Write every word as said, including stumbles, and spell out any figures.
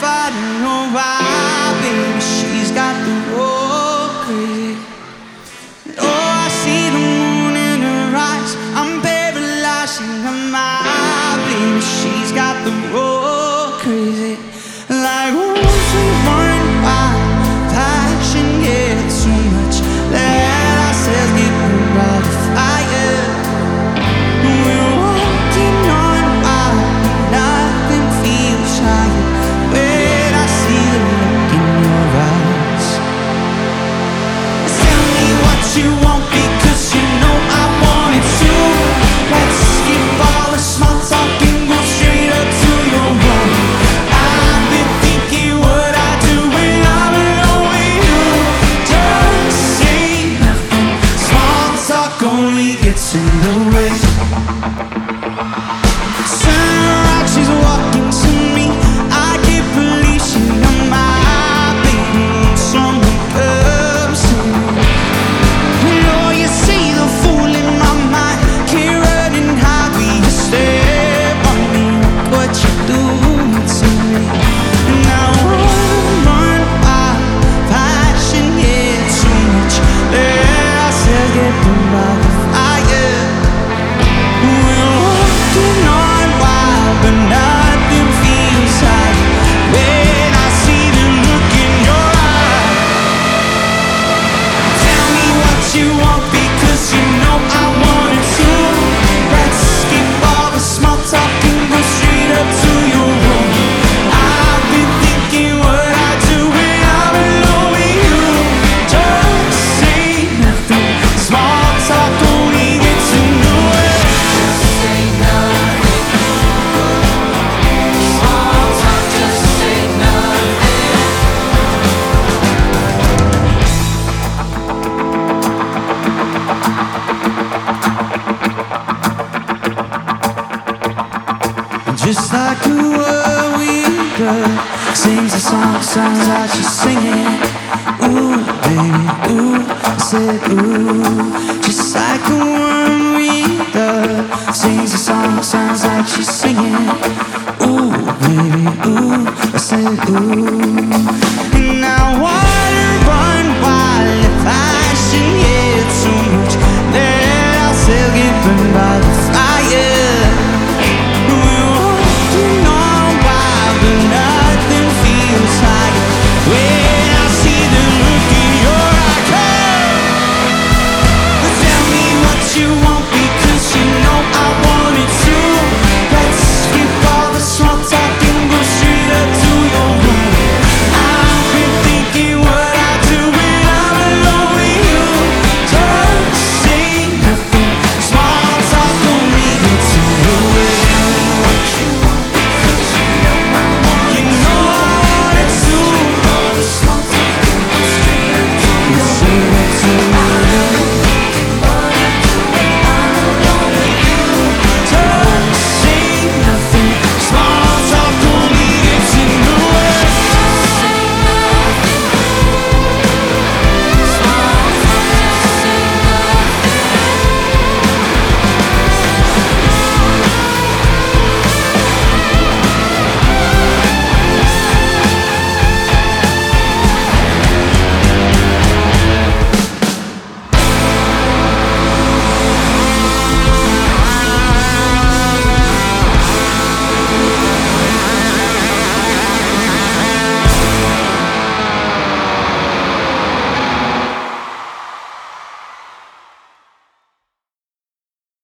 I don't know why, baby, she's got the world crazy. Oh, I see the moon in her eyes, I'm paralyzed in her mind, baby, she's got the world crazy. Like wolves who run wild, passion gets too much. Let ourselves get burned by the fire. We're walking on wild, nothing feels higher when I see the look in your eyes. Tell me what you want, because you know I want it too. Let's skip all the small talk and go straight up to your room. I've been thinking what I do when I'm alone with you. Just say nothing, small talk only gets in the way. Turn around, she's walking to me, I can't believe she know my baby. Someone comes to me. You know you see the fool in my mind, can't run and hide, we just stare on me. What you doing to me? And I won't run wild, passion gets too much. Let ourselves get burned by the fire. We're walking on wild, but nothing feels right when I see the look in your eyes. Tell me what you want, because you know I want it too. Let's skip all the small talk and go straight up to your room. I've been thinking what I do when I'm alone with you. Just say nothing, small talk only gets in the way. Just say nothing, small talk, just say nothing. Just like a whirlwind bird sings a song, sounds like she's singing. Ooh, baby, ooh, I said ooh. Just like a whirlwind bird sings a song, sounds like she's singing. Ooh, baby, ooh, I said ooh.